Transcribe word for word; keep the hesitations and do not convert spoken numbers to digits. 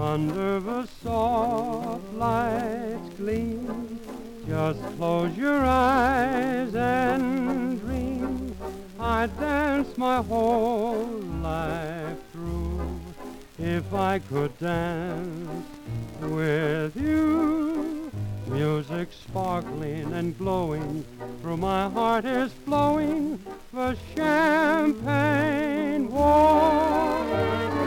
under the soft light's gleam. Just close your eyes and dream. I'd dance my whole life through if I could dance with you. Music sparkling and glowing, through my heart is flowing the champagne warm.